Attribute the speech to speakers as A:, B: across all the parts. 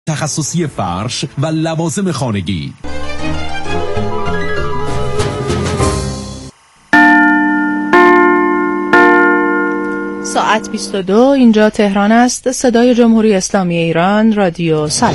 A: تخصصی فرش و لوازم خانگی.
B: ساعت 22 اینجا تهران است. صدای جمهوری اسلامی ایران، رادیو سلام.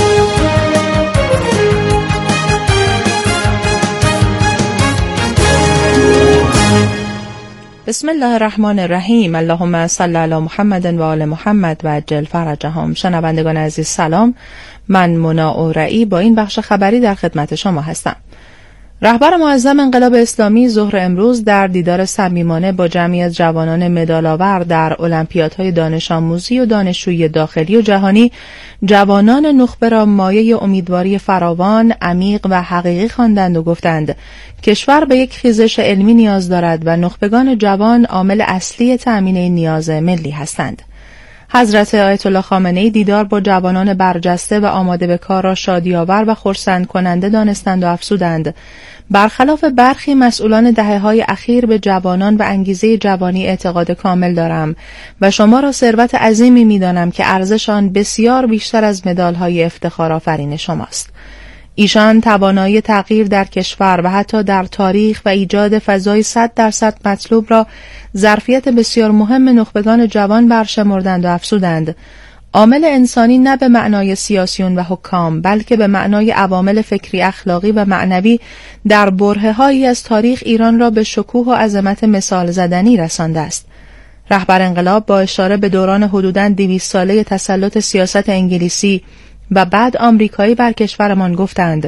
B: بسم الله الرحمن الرحیم. اللهم صل علی محمد و آل محمد و عجل فرجهم. شنوندگان عزیز سلام، من منا اورئی با این بخش خبری در خدمت شما هستم. رهبر معظم انقلاب اسلامی ظهر امروز در دیدار صمیمانه با جمعی از جوانان مدال‌آور در المپیادهای دانش آموزی و دانشجویی داخلی و جهانی، جوانان نخبه را مایه امیدواری فراوان، عمیق و حقیقی خواندند و گفتند کشور به یک خیزش علمی نیاز دارد و نخبگان جوان عامل اصلی تأمین این نیاز ملی هستند. حضرت آیت الله خامنه‌ای دیدار با جوانان برجسته و آماده به کار را شادی‌آور و خرسند کننده دانستند و افزودند برخلاف برخی مسئولان دهه‌های اخیر به جوانان و انگیزه جوانی اعتقاد کامل دارم و شما را ثروت عظیمی می‌دانم که ارزش آن بسیار بیشتر از مدال‌های افتخارآفرین شماست. ایشان توانایی تغییر در کشور و حتی در تاریخ و ایجاد فضای 100% مطلوب را ظرفیت بسیار مهم نخبگان جوان برشمردند و افزودند عامل انسانی نه به معنای سیاسیون و حکام بلکه به معنای عوامل فکری، اخلاقی و معنوی در برهه‌هایی از تاریخ ایران را به شکوه و عظمت مثال زدنی رسانده است. رهبر انقلاب با اشاره به دوران حدوداً 200 ساله تسلط سیاست انگلیسی و بعد آمریکایی بر کشورمان گفتند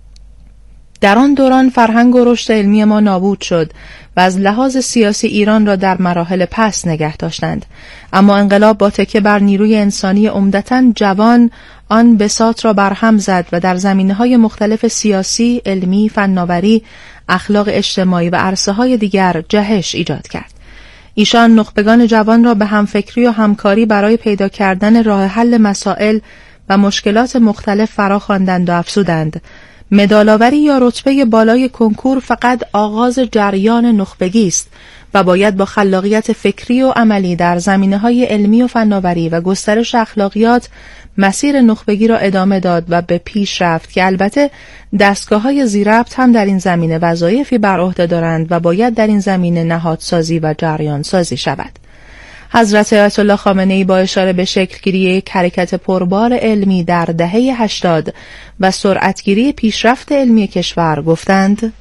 B: در آن دوران فرهنگ و رشد علمی ما نابود شد و از لحاظ سیاسی ایران را در مراحل پس نگه داشتند، اما انقلاب با تکیه بر نیروی انسانی عمدتاً جوان آن بساط را برهم زد و در زمینه‌های مختلف سیاسی، علمی، فناوری، اخلاق اجتماعی و عرصه‌های دیگر جهش ایجاد کرد. ایشان نخبگان جوان را به همفکری و همکاری برای پیدا کردن راه حل مسائل و مشکلات مختلف فرا خواندند و افزودند مدال‌آوری یا رتبه بالای کنکور فقط آغاز جریان نخبگی است و باید با خلاقیت فکری و عملی در زمینه‌های علمی و فناوری و گسترش اخلاقیات مسیر نخبگی را ادامه داد و به پیش رفت که البته دستگاه‌های ذی‌ربط هم در این زمینه وظایفی بر عهده دارند و باید در این زمینه نهادسازی و جریان سازی شود. حضرت آیت الله خامنه‌ای با اشاره به شکلگیری یک حرکت پربار علمی در دهه 80 و سرعتگیری پیشرفت علمی کشور گفتند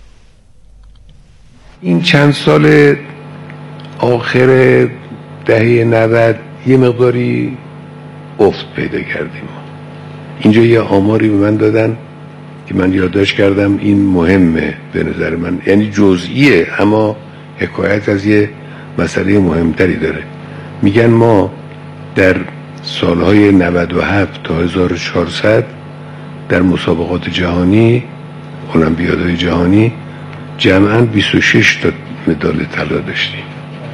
C: این چند سال آخر دهه 90 یه مقداری افت پیدا کردیم. اینجا یه آماری به من دادن که من یادداشت کردم، این مهمه به نظر من، یعنی جزئیه اما حکایت از یه مسئله مهمتری داره. میگن ما در سالهای 97 تا 1400 در مسابقات جهانی، المپیادهای جهانی، جمعاً 26 تا مدال طلا داشتیم،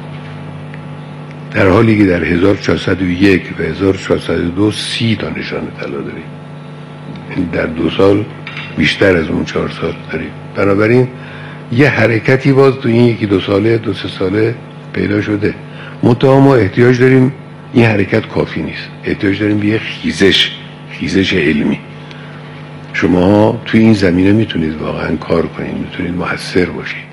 C: در حالی که در 1401 و 1402 30 تا نشان طلا داریم. یعنی در 2 سال بیشتر از اون 4 سال داریم. بنابراین یه حرکتی باز تو این 1-2 ساله 2-3 ساله پیدا شده. منتها ما احتیاج داریم، این حرکت کافی نیست، احتیاج داریم به یه خیزش علمی. شما توی این زمینه میتونید واقعا کار کنید، میتونید مؤثر باشید.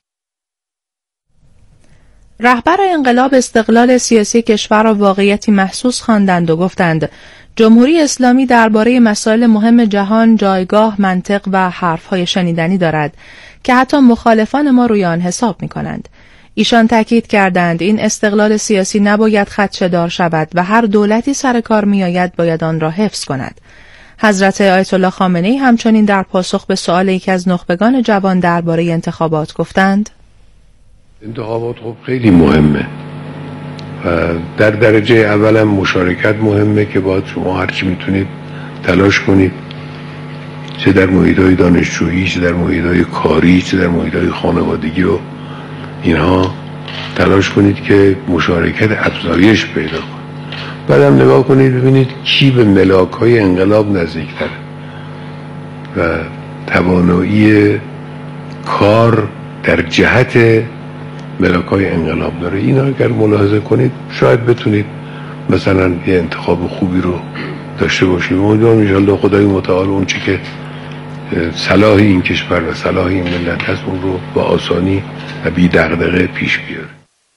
B: رهبر انقلاب استقلال سیاسی کشور را واقعیتی محسوس خواندند و گفتند جمهوری اسلامی درباره مسائل مهم جهان جایگاه، منطق و حرفهای شنیدنی دارد که حتی مخالفان ما روی آن حساب می‌کنند. ایشان تاکید کردند این استقلال سیاسی نباید خدشه‌دار شود و هر دولتی سر کار می‌آید باید آن را حفظ کند. حضرت آیت الله خامنه‌ای همچنین در پاسخ به سؤال یکی از نخبگان جوان درباره انتخابات گفتند
C: انتخابات خب خیلی مهمه و در درجه اول هم مشارکت مهمه که باید شما هرچی میتونید تلاش کنید، چه در محیط‌های دانشجویی، چه در محیط‌های کاری، چه در محیط‌های خانوادگی و اینها تلاش کنید که مشارکت افزایش پیدا کنید. بعدم نگاه کنید ببینید کی به ملاک‌های انقلاب نزدیک‌تره و توانایی کار در جهت ملاک‌های انقلاب داره. اینا اگر ملاحظه کنید شاید بتونید مثلا یه انتخاب خوبی رو داشته باشیم. امیدوارم ان شاءالله خدای متعال اون چی که صلاح این کشور و صلاح این ملت هست اون رو با آسانی و بی دغدغه پیش بیاره.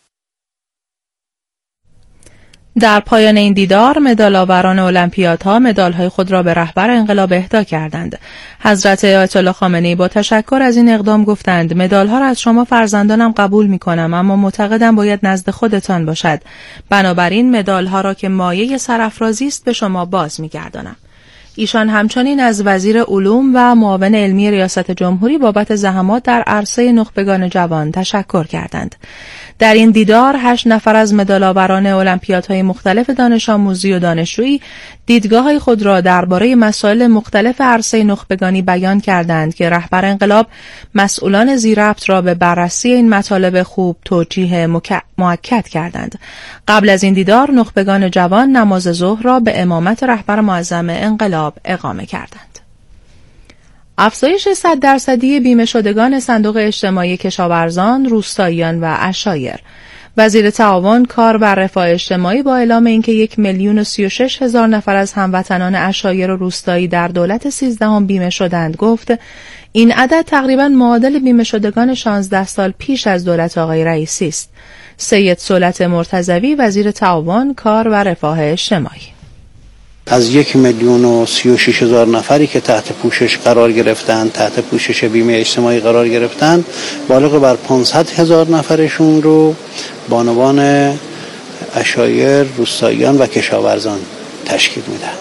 B: در پایان این دیدار مدال‌آوران المپیادها مدال‌های خود را به رهبر انقلاب اهدا کردند. حضرت آیت الله خامنه‌ای با تشکر از این اقدام گفتند مدال‌ها را از شما فرزندانم قبول می‌کنم، اما معتقدم باید نزد خودتان باشد. بنابراین مدال‌ها را که مایه سرافرازی است به شما باز می‌گردانم. ایشان همچنین از وزیر علوم و معاون علمی ریاست جمهوری بابت زحمات در عرصه نخبگان جوان تشکر کردند. در این دیدار 8 نفر از مدال‌آوران المپیادهای مختلف دانش آموزی و دانشجویی دیدگاه‌های خود را درباره مسائل مختلف عرصه نخبگانی بیان کردند که رهبر انقلاب مسئولان ذی‌ربط را به بررسی این مطالب خوب توجیه مؤکد کردند. قبل از این دیدار نخبگان جوان نماز ظهر را به امامت رهبر معظم انقلاب اقامه کردند. افزایش 100% بیمه شدگان صندوق اجتماعی کشاورزان، روستاییان و عشایر. وزیر تعاون، کار و رفاه اجتماعی با اعلام اینکه 1,036,000 نفر از هموطنان عشایر و روستایی در دولت 13 بیمه شدند گفت این عدد تقریباً معادل بیمه شدگان 16 سال پیش از دولت آقای رئیسی است. سید صولت مرتضوی، وزیر تعاون، کار و رفاه اجتماعی:
D: از 1,036,000 نفری که تحت پوشش قرار گرفتند، تحت پوشش بیمه اجتماعی قرار گرفتند، بالغ بر 500,000 نفرشون رو بانوان عشایر، روستاییان و کشاورزان تشکیل میدن.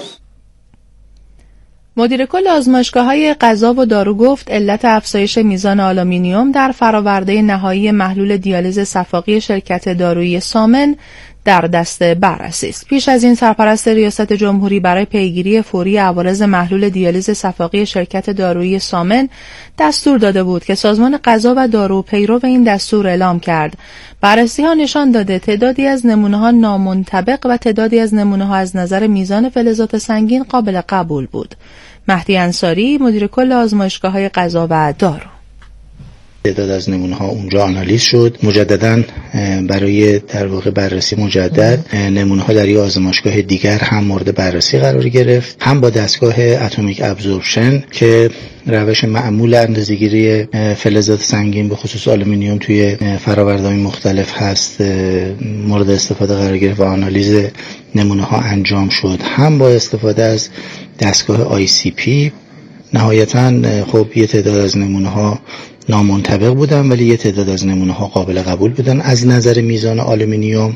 B: مدیر کل آزمایشگاه‌های غذا و دارو گفت علت افزایش میزان آلومینیوم در فراورده نهایی محلول دیالیز صفاقی شرکت دارویی سامن در دست بررسی است. پیش از این سرپرست ریاست جمهوری برای پیگیری فوری عوارض محلول دیالیز صفاقی شرکت دارویی سامن دستور داده بود که سازمان غذا و دارو پیرو این دستور اعلام کرد. بررسی‌ها نشان داده تعدادی از نمونه‌ها نامنطبق و تعدادی از نمونه‌ها از نظر میزان فلزات سنگین قابل قبول بود. مهدی انصاری، مدیر کل آزمایشگاه‌های غذا و دارو:
E: تعداد از نمونه‌ها اونجا آنالیز شد. مجدداً برای در واقع بررسی مجدد نمونه‌ها در یک آزمایشگاه دیگر هم مورد بررسی قرار گرفت، هم با دستگاه اتمیک ابزوربشن که روش معمول اندازه‌گیری فلزات سنگین به خصوص آلومینیوم توی فرآورده‌های مختلف هست مورد استفاده قرار گرفت و آنالیز نمونه‌ها انجام شد، هم با استفاده از دستگاه ICP. نهایتاً خب یه تعداد از نمونه‌ها نامنطبق بودن ولی یه تعداد از نمونه‌ها قابل قبول بودن از نظر میزان آلومینیوم.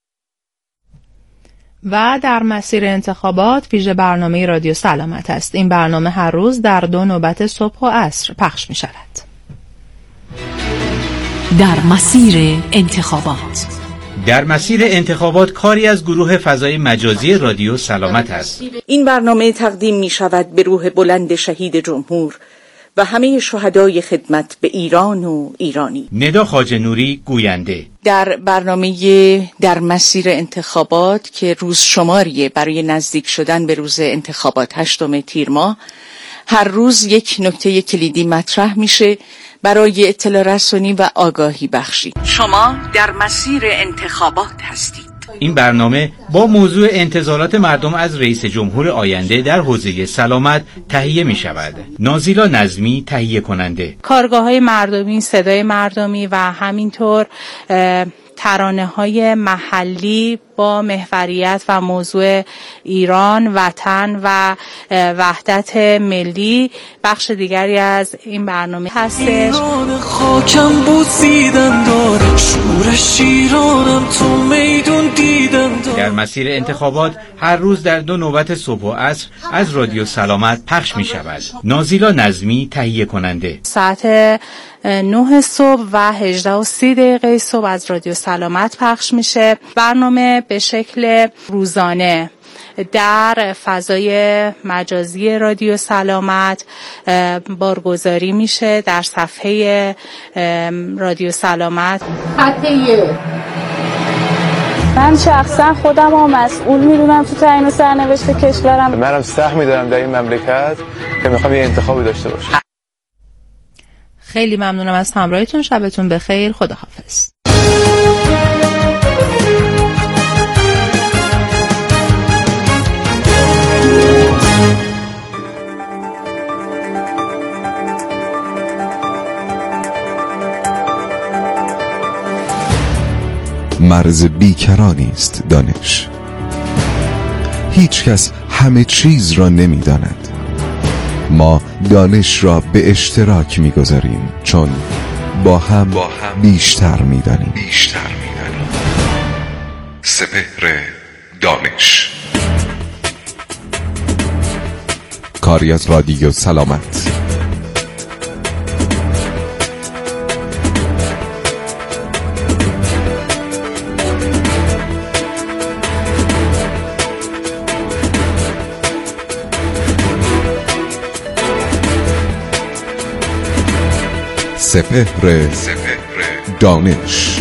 B: و در مسیر انتخابات ویژه برنامه رادیو سلامت است. این برنامه هر روز در 2 نوبت صبح و عصر پخش می شود.
F: در مسیر انتخابات.
G: در مسیر انتخابات کاری از گروه فضای مجازی رادیو سلامت است.
H: این برنامه تقدیم می شود به روح بلند شهید جمهور و همه شهدای خدمت به ایران و ایرانی.
G: ندا خواجه نوری گوینده.
H: در برنامه در مسیر انتخابات که روز شماریه برای نزدیک شدن به روز انتخابات 8 تیر ماه، هر روز یک نکته کلیدی مطرح میشه برای اطلاع رسانی و آگاهی بخشی. شما در مسیر انتخابات هستید.
G: این برنامه با موضوع انتظارات مردم از رئیس جمهور آینده در حوزه سلامت تهیه می شود. نازیلا نظمی تهیه کننده.
I: کارگاه‌های مردمی، صدای مردمی و همینطور ترانه‌های محلی با محوریت و موضوع ایران، وطن و وحدت ملی بخش دیگری از این برنامه هستش. ایران خاکم بوسیدن داره، شورش ایرانم تو میدون دیدن داره.
G: در مسیر انتخابات هر روز در 2 نوبت صبح و عصر از رادیو سلامت پخش می شود. نازیلا نظمی تهیه کننده.
I: ساعت 9 صبح و 18:30 صبح از رادیو سلامت پخش میشه. برنامه به شکل روزانه در فضای مجازی رادیو سلامت بارگذاری میشه در صفحه رادیو سلامت.
J: من شخصا خودم رو مسئول میدونم تو تعیین سرنوشت کشورم.
K: منم سهمی دارم در این مملکت که میخوام یه انتخابی داشته باشم.
B: خیلی ممنونم از همراهیتون. شبتون بخیر. خداحافظ.
L: مرز بیکرانی است دانش. هیچ کس همه چیز را نمی داند. ما دانش را به اشتراک می گذاریم چون با هم بیشتر می دانیم. سپهر دانش. کاری از رادیو سلامت. سپهر دانش.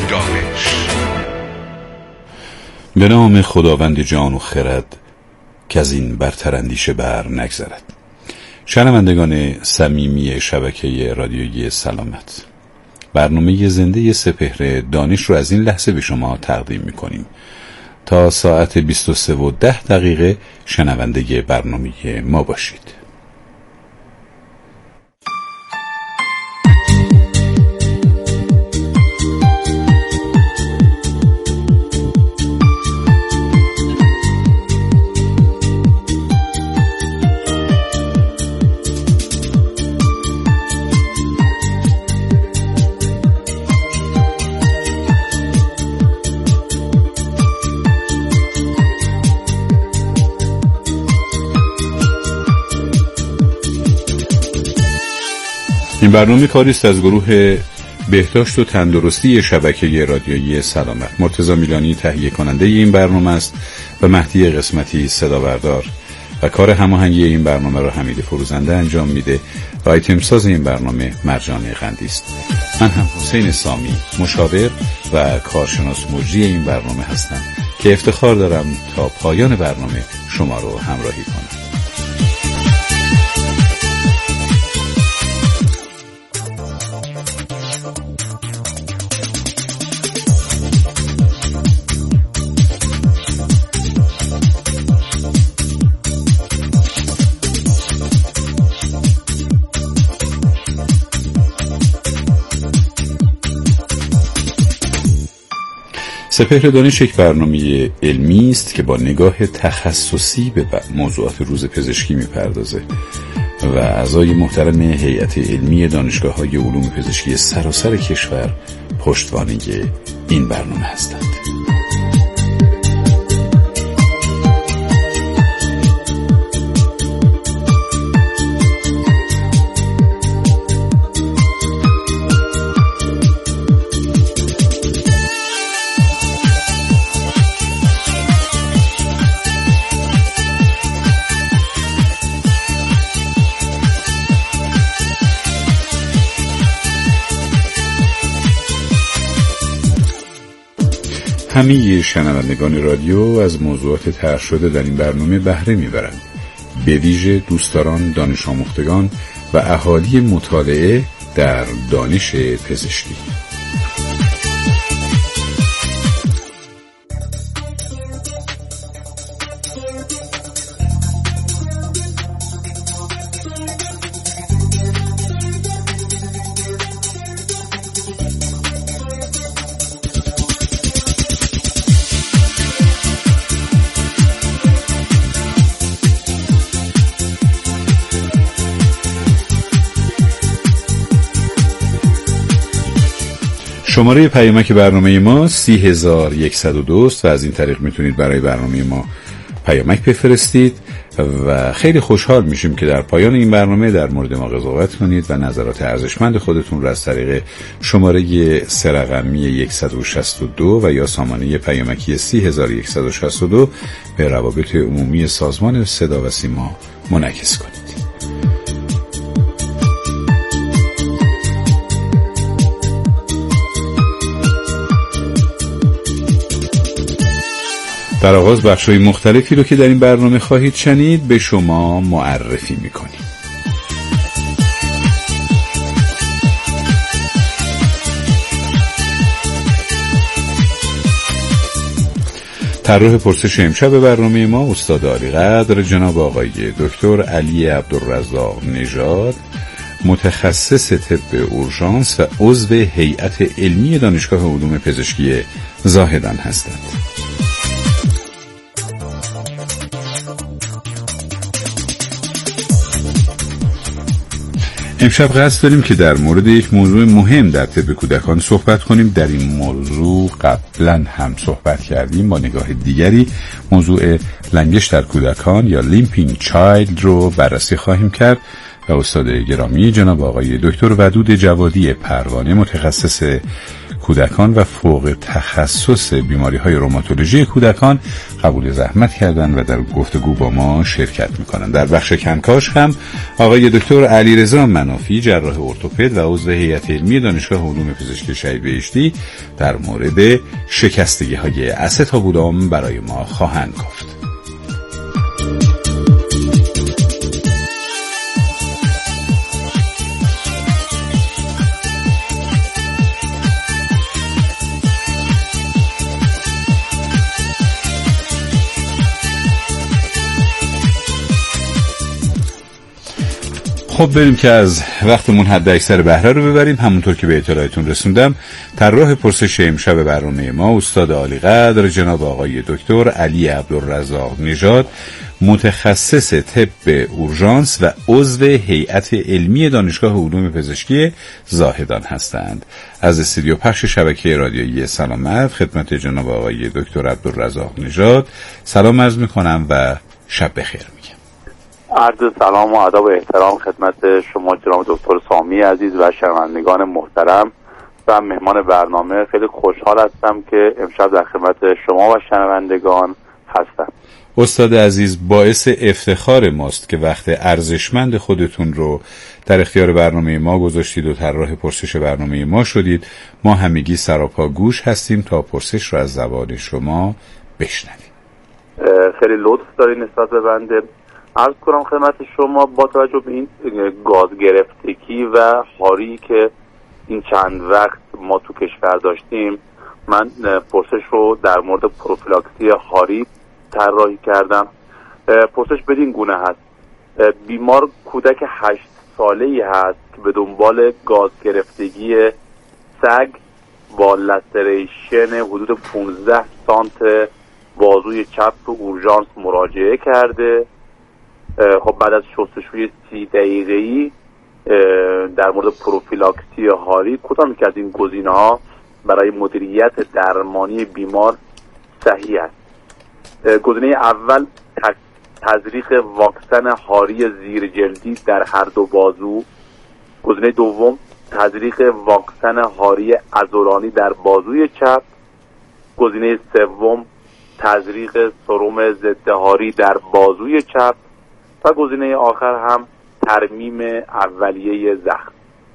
M: به نام خداوند جان و خرد که از این برتر اندیشه بر نگذرد. شنوندگان صمیمی شبکه رادیویی سلامت، برنامه زنده سپهر دانش رو از این لحظه به شما تقدیم می‌کنیم. تا ساعت 23:10 شنونده برنامه ما باشید. این برنامه کاری است از گروه بهداشت و تندرستی شبکه رادیویی سلامت. مرتضی میلانی تهیه کننده این برنامه است و مهدی قسمتی صدا بردار و کار هماهنگی این برنامه را حمید فروزنده انجام میده و آیتم ساز این برنامه مرجان قندی است. من هم حسین سامی مشاور و کارشناس مجری این برنامه هستم که افتخار دارم تا پایان برنامه شما رو همراهی کنم. سپهر دانش یک برنامه علمی است که با نگاه تخصصی به موضوعات روز پزشکی میپردازه و اعضای محترم هیئت علمی دانشگاه‌های علوم پزشکی سراسر کشور پشتوانه این برنامه هستند. همه شنوندگان رادیو از موضوعات طرح شده در این برنامه بهره میبرند، به ویژه دوستداران، دانش آموختگان و اهالی مطالعه در دانش پزشکی. شماره پیامک برنامه ما 30102 و از این طریق میتونید برای برنامه ما پیامک بفرستید و خیلی خوشحال میشیم که در پایان این برنامه در مورد ما قضاوت کنید و نظرات ارزشمند خودتون را از طریق شماره 3 رقمی 162 و یا سامانه پیامکی 3162 به روابط عمومی سازمان صدا و سیما منعکس کنید. در آغاز بخش‌های مختلفی رو که در این برنامه خواهید شنید به شما معرفی می‌کنیم. طراح پرسش امشب برنامه ما استاد عالی قدر جناب آقای دکتر علی عبدالرزاق نژاد، متخصص طب اورژانس و عضو هیئت علمی دانشگاه علوم پزشکی زاهدان هستند. امشب قصد داریم که در مورد یک موضوع مهم در طب کودکان صحبت کنیم. در این موضوع قبلا هم صحبت کردیم، با نگاه دیگری موضوع لنگش در کودکان یا لیمپینگ چایلد رو بررسی خواهیم کرد و استاد گرامی جناب آقای دکتر ودود جوادی پروانه، متخصص کودکان و فوق تخصص بیماری‌های روماتولوژی کودکان، قبول زحمت کردن و در گفتگو با ما شرکت می‌کنند. در بخش کنکاش هم آقای دکتر علیرضا منافی، جراح ارتوپد و عضو هیئت علمی دانشگاه علوم پزشکی شهید بهشتی، در مورد شکستگی‌های استابولام برای ما خواهند گفت. خب بریم که از وقتمون حد اکثر بهره رو ببریم. همونطور که به اطلاعتون رسوندم، طراح پرسش امشب برنامه ما استاد عالی قدر جناب آقای دکتر علی عبدالرزاق نژاد، متخصص طب اورژانس و عضو هیئت علمی دانشگاه علوم پزشکی زاهدان هستند. از استودیو پخش شبکه رادیویی سلامت خدمت جناب آقای دکتر عبدالرزاق نژاد سلام عرض می‌کنم و شب بخیر میگم.
N: عرض سلام و ادب و احترام خدمت شما جناب دکتر سامی عزیز و شنوندگان محترم و مهمان برنامه. خیلی خوشحال هستم که امشب در خدمت شما و شنوندگان هستم.
M: استاد عزیز، باعث افتخار ماست که وقت ارزشمند خودتون رو در اختیار برنامه ما گذاشتید و طراح پرسش برنامه ما شدید. ما همگی سراپا گوش هستیم تا پرسش رو از زبان شما بشنویم.
N: خیلی لطف دارید نسبت به بنده. عرض کنم خدمت شما، با توجه به این گاز گرفتگی و هاری که این چند وقت ما تو کشور داشتیم، من پرسش رو در مورد پروفیلاکسی هاری طراحی کردم. پرسش بدین گونه هست: بیمار کودک 8 ساله‌ای هست که به دنبال گاز گرفتگی سگ با لسریشن حدود 15 سانت بازوی چپ به اورژانس مراجعه کرده. خب بعد از شستشوی 30 دقیقه‌ای در مورد پروفیلاکسی هاری، کدام که از این گزینه‌ها برای مدیریت درمانی بیمار صحیح است؟ گزینه اول تزریق واکسن هاری زیرجلدی در هر دو بازو. گزینه دوم تزریق واکسن هاری عضلانی در بازوی چپ. گزینه سوم تزریق سرم ضد هاری در بازوی چپ و گزینه آخر هم ترمیم اولیه زخم.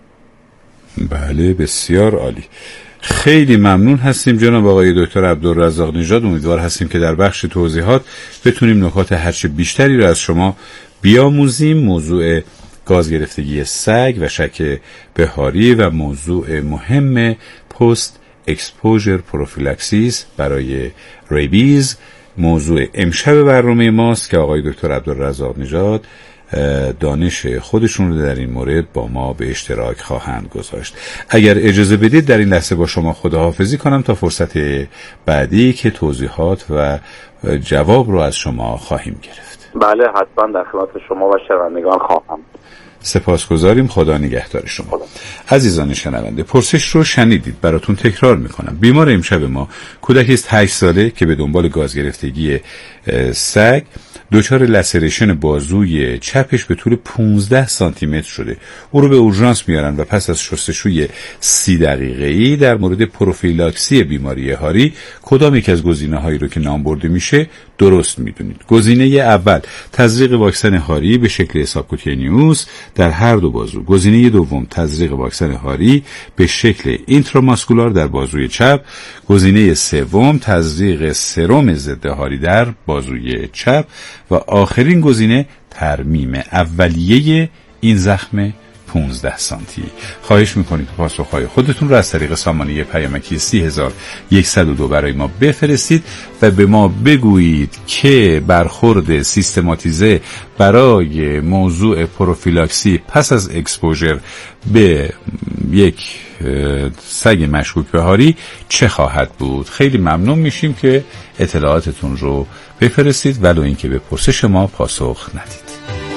M: بله، بسیار عالی. خیلی ممنون هستیم جناب آقای دکتر عبدالرزاق نژاد. امیدوار هستیم که در بخش توضیحات بتونیم نکات هرچه بیشتری رو از شما بیاموزیم. موضوع گاز گرفتگی سگ و شک به هاری و موضوع مهم پست اکسپوژر پروفیلاکسیس برای ریبیز موضوع امشب برنامه ماست که آقای دکتر عبدالرزاق نژاد دانش خودشون رو در این مورد با ما به اشتراک خواهند گذاشت. اگر اجازه بدید در این لحظه با شما خداحافظی کنم تا فرصت بعدی که توضیحات و جواب رو از شما خواهیم گرفت.
N: بله، حتما در خدمت شما و شنوندگان خواهم.
M: سپاسگزاریم. خدا نگهدار شما. عزیزان شنونده، پرسش رو شنیدید، براتون تکرار میکنم. بیمار امشب ما کودکی است 8 ساله که به دنبال گاز گرفتگی سگ دچار لسریشن بازوی چپش به طول 15 سانتی متر شده. او رو به اورژانس میارن و پس از شستشوی 30 دقیقه‌ای در مورد پروفیلاکسی بیماری هاری کدام یک از گزینه‌هایی رو که نام برده میشه درست میدونید. گزینه اول تزریق واکسن هاری به شکل سابکوتینیوس در هر دو بازو. گزینه دوم تزریق واکسن هاری به شکل اینتراماسکولار در بازوی چپ. گزینه سوم تزریق سرم ضد هاری در بازوی چپ و آخرین گزینه ترمیم اولیه این زخم 15 سانتی. خواهش میکنید که پاسخهای خودتون رو از طریق سامانه پیامکی 30102 برای ما بفرستید و به ما بگویید که برخورد سیستماتیزه برای موضوع پروفیلاکسی پس از اکسپوژر به یک سگ مشکوک به هاری چه خواهد بود. خیلی ممنون میشیم که اطلاعاتتون رو بفرستید ولو اینکه به پرسش ما پاسخ ندید.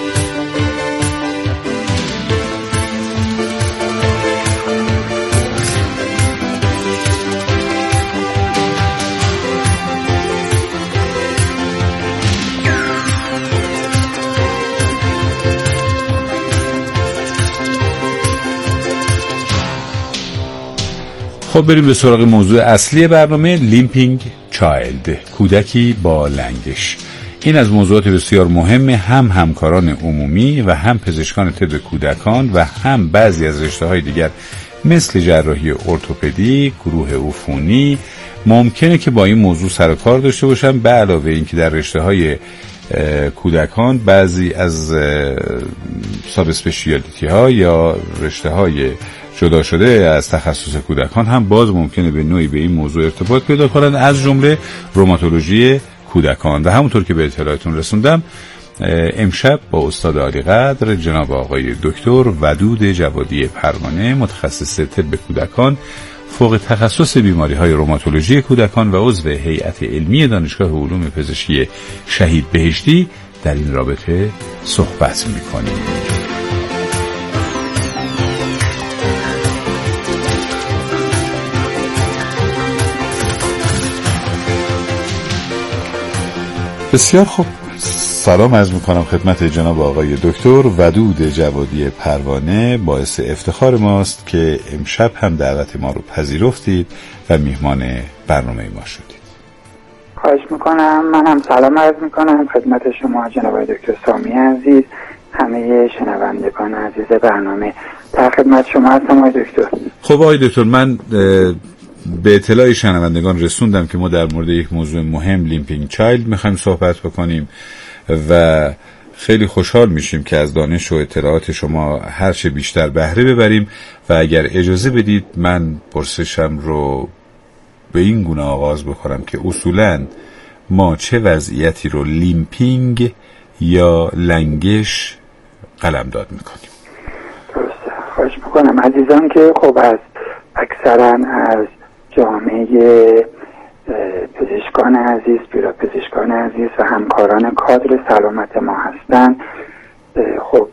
M: خب بریم به سراغ موضوع اصلی برنامه، لیمپینگ چایلد، کودکی با لنگش. این از موضوعات بسیار مهم هم همکاران عمومی و هم پزشکان طب کودکان و هم بعضی از رشته‌های دیگر مثل جراحی ارتوپدی، گروه عفونی ممکنه که با این موضوع سر و کار داشته باشن، به علاوه اینکه در رشته‌های کودکان بعضی از ساب اسپشیالیتی ها یا رشته های جدا شده از تخصص کودکان هم باز ممکنه به نوعی به این موضوع ارتباط پیدا کنند، از جمله روماتولوژی کودکان. و همونطور که به اطلاعتون رسوندم امشب با استاد عالی قدر جناب آقای دکتر ودود جوادی پروانه، متخصص طب کودکان، فوق تخصص بیماری‌های روماتولوژی کودکان و عضو هیئت علمی دانشگاه علوم پزشکی شهید بهشتی، در این رابطه صحبت می‌کنیم. بسیار خوب، سلام عرض میکنم خدمت جناب آقای دکتر ودود جوادی پروانه. باعث افتخار ماست که امشب هم دعوت ما رو پذیرفتید و میهمان برنامه ما شدید.
O: خواهش میکنم. من هم سلام عرض میکنم خدمت شما جناب آقای دکتر سامی عزیز، همه شنوندگان عزیز برنامه. در خدمت شما هستم آقای دکتر.
M: خب آقای دکتر، من به اطلاع شنوندگان رسوندم که ما در مورد یک موضوع مهم، لیمپینگ چایلد، میخوایم صحبت بکنیم و خیلی خوشحال میشیم که از دانش و اطلاعات شما هرچه بیشتر بهره ببریم و اگر اجازه بدید من پرسشم رو به این گونه آغاز بکنم که اصولاً ما چه وضعیتی رو لیمپینگ یا لنگش قلمداد میکنیم؟
O: درسته، خواهش میکنم. عزیزان که خب از اکثرا از جامعه پزشکان عزیز، پیراپزشکان عزیز و همکاران کادر سلامت ما هستند، خب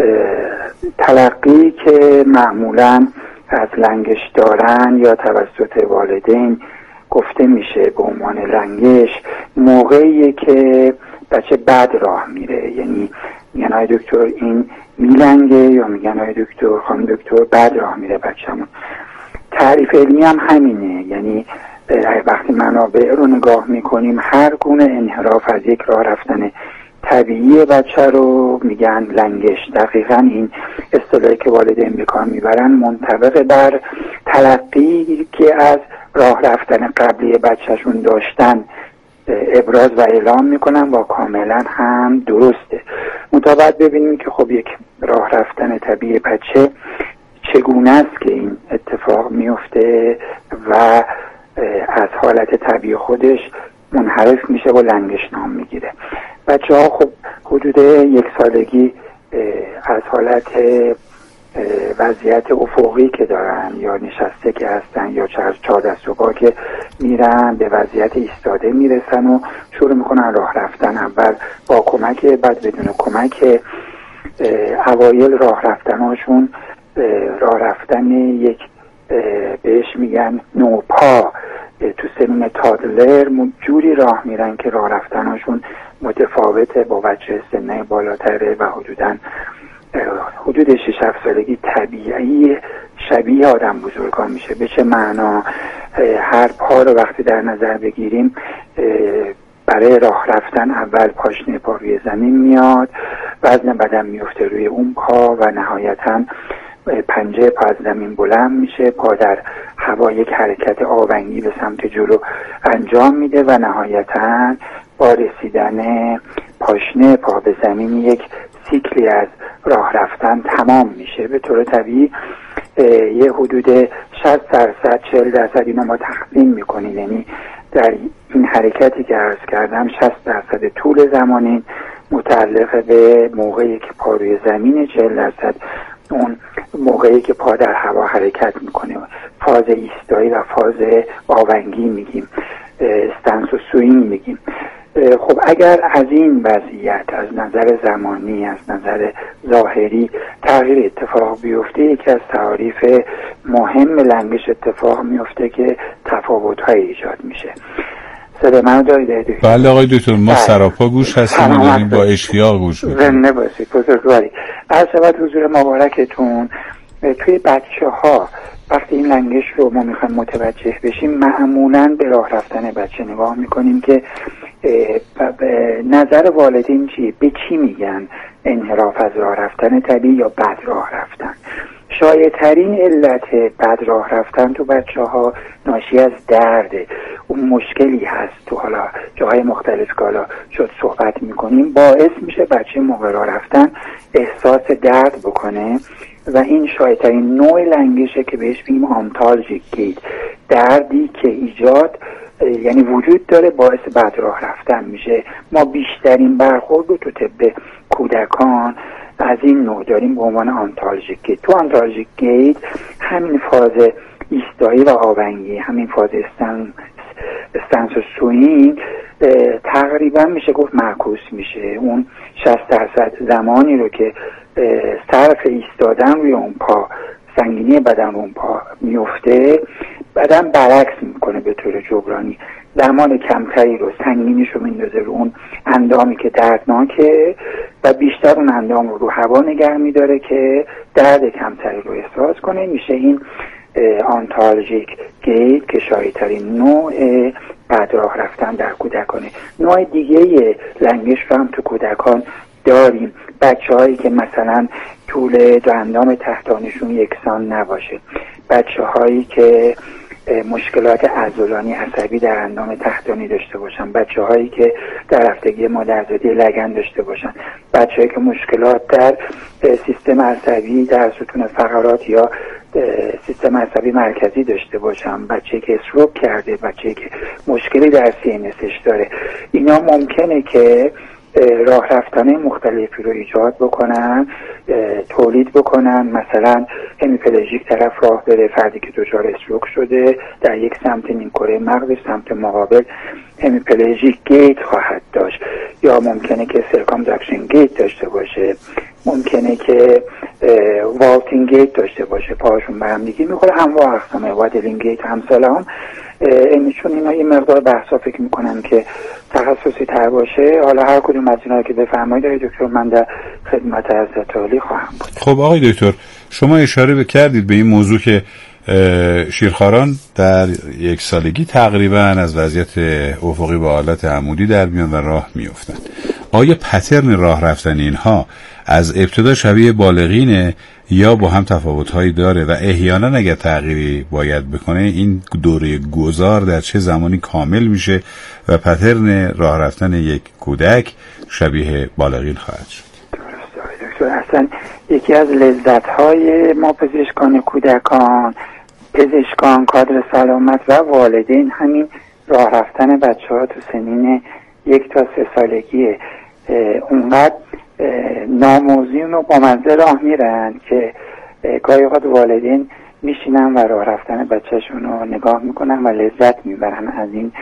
O: تلقی که معمولا از لنگش دارن یا توسط والدین گفته میشه به عنوان لنگش، موقعیه که بچه بد راه میره. یعنی میگن آی دکتر این میلنگه، یا میگن آی دکتر خانم دکتر بد راه میره بچه‌مون. تعریف علمی هم همینه. یعنی وقتی منابع رو نگاه میکنیم، هر گونه انحراف از یک راه رفتن طبیعی بچه رو میگن لنگش. دقیقاً این اصطلاحی که والدین به کار میبرن منطبق بر تلقی که از راه رفتن قبلی بچهشون داشتن ابراز و اعلام میکنن و کاملا هم درسته. مطابق ببینیم که خب یک راه رفتن طبیعی بچه چگونه است که این اتفاق میفته و از حالت طبیعی خودش منحرف میشه و لنگش نام میگیره. بچه ها خب حدود 1 سالگی از حالت وضعیت افقی که دارن یا نشسته که هستن یا چهار دست و پا که میرن به وضعیت ایستاده میرسن و شروع میکنن راه رفتن. اول با کمک، بعد بدون کمک. اوایل راه رفتناشون راه رفتن یک بهش میگن نوپا، تو سنین تادلر جوری راه میرن که راه رفتناشون متفاوته با بچه سنه بالاتره و حدود 6-7 سالگی طبیعی شبیه آدم بزرگان میشه. به چه معنا؟ هر پا رو وقتی در نظر بگیریم، برای راه رفتن اول پاشنه پا روی زمین میاد، وزن بدن میفته روی اون پا و نهایتاً پنجه پا از زمین بلند میشه، پا در هوا یک حرکت آونگی به سمت جلو انجام میده و نهایتاً با رسیدن پاشنه پا به زمین یک سیکلی از راه رفتن تمام میشه. به طور طبیعی یه حدود 60% 40% اینو ما تقسیم میکنیم، یعنی در این حرکتی که عرض کردم 60% طول زمانی متعلق به موقعی که پا روی زمینه، 40% اون موقعی که پا در هوا حرکت میکنه، فاز ایستایی و فاز آونگی میگیم، استنس و سوینگ میگیم. خب اگر از این وضعیت از نظر زمانی، از نظر ظاهری تغییر اتفاق بیفته، یکی از تعاریف مهم لنگش اتفاق میفته که تفاوت‌های ایجاد میشه. صدا منو دارید؟
M: بله آقای دکتر، ما سراپا گوش هستیم و داریم با اشتیاق گوش میکنیم.
O: زنده باشید بزرگواری. عرض شود حضور مبارکتون، توی بچه‌ها وقتی این لنگش رو ما میخوایم متوجه بشیم معمولاً به راه رفتن بچه نگاه میکنیم که نظر والدین چیه، به چی میگن انحراف از راه رفتن طبیعی یا بد راه رفتن. شایع‌ترین علت بد راه رفتن تو بچه‌ها ناشی از درده. اون مشکلی هست تو حالا جاهای مختلف که حالا شد صحبت میکنیم، باعث میشه بچه موقع راه رفتن احساس درد بکنه و این شایع‌ترین نوع لنگشه که بهش میگیم آنتالژیک گیت. دردی که ایجاد یعنی وجود داره باعث بد راه رفتن میشه. ما بیشترین برخورد رو تو طب کودکان از این نوع داریم به عنوان آنتالژیک گیت. تو آنتالژیک گیت همین فاز ایستایی و آونگی، همین فاز استنس و سوینگ تقریبا میشه گفت معکوس میشه. اون 60% زمانی رو که صرف ایستادن روی اون پا، سنگینی بدن اون پا میفته، بدن برعکس میکنه به طور جبرانی، زمان کمتری رو سنگینیش رو میندازه رو اون اندامی که دردناکه و بیشتر اون اندام رو هوا نگه میداره که درد کمتری رو احساس کنه. میشه این آنتالژیک گیت که شایع‌ترین نوع بد راه رفتن در کودکانه. نوع دیگه لنگش رو هم تو کودکان داریم. بچه‌هایی که مثلا طول دو اندام تحتانشون یکسان نباشه، بچه‌هایی که مشکلات عضلانی عصبی در اندام تحتانی داشته باشن، بچه‌هایی که در هفتگی مادرزادی لگن داشته باشن، بچه‌هایی که مشکلات در سیستم عصبی در ستون فقرات یا سیستم عصبی مرکزی داشته باشن، بچه‌ای که استروک کرده، بچه‌ای که مشکلی در سینسش داره، اینا ممکنه که راه رفتن مختلفی رو ایجاد بکنن، تولید بکنن. مثلا همیپلاژیک طرف راه بره، فردی که دچار استروک شده در یک سمت نیمکره مغزش، سمت مقابل همیپلاژیک گیت خواهد داشت، یا ممکنه که سرکامداکشن گیت داشته باشه، ممکنه که والتینگ گیت داشته باشه، پاهاشون به هم دیگه میخوره، انواع اقسام وادلینگ گیت همساله هم. چون اینا یه مقدار بحثا فکر میکنم که تخصصی تر باشه. حالا هر کدوم از اینا که بفرمایید دکتر، من در خدمت حضرت عالی خواهم بود.
M: خب آقای دکتر، شما اشاره کردید به این موضوع که شیرخواران در یک سالگی تقریبا از وضعیت افقی به حالت عمودی در میان و راه میافتند. آیا پترن راه رفتن اینها از ابتدا شبیه بالغینه یا با هم تفاوت‌هایی داره و احیانا اگر تغییری باید بکنه این دوره گذار در چه زمانی کامل میشه و پترن راه رفتن یک کودک شبیه بالغین خواهد شد؟
O: دکتر، اصلا یکی از لذت‌های ما پزشکان کودکان، پزشکان، کادر سلامت و والدین همین راه رفتن بچه‌ها تو سنین 1 تا 3 سالگیه. اونقدر ناموزین رو با مزه راه میرن که گاهی اوقات والدین میشینن و راه رفتن بچهشون رو نگاه میکنن و لذت میبرن از این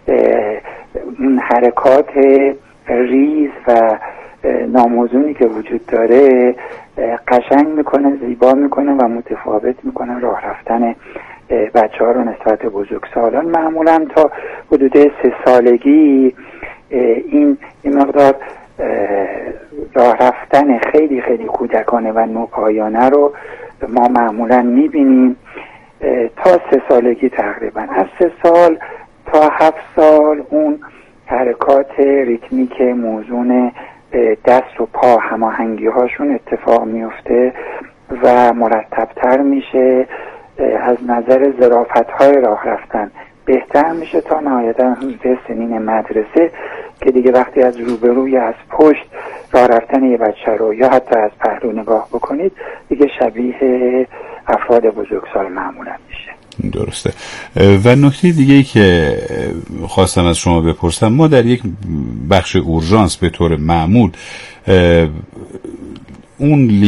O: حرکات ریز و ناموزونی که وجود داره. قشنگ میکنه، زیبا میکنه و متفاوت میکنه راه رفتن بچه ها رو نسبت بزرگسالان. معمولا تا حدود 3 سالگی این مقدار راه رفتن خیلی خیلی کودکانه و نوپایانه رو ما معمولا میبینیم تا 3 سالگی تقریبا. از 3 سال تا 7 سال اون حرکات ریتمیک موزون دست و پا هماهنگی هاشون اتفاق میفته و مرتبتر میشه. از نظر ظرافت های راه رفتن بهتر میشه تا نهایتا حدود سنین مدرسه که دیگه وقتی از روبرو یا از پشت راه رفتن یه بچه رو یا حتی از پهلو نگاه بکنید دیگه شبیه افراد بزرگسال معمولا میشه.
M: درسته. و نکته دیگه‌ای که خواستم از شما بپرسم، ما در یک بخش اورژانس به طور معمول اون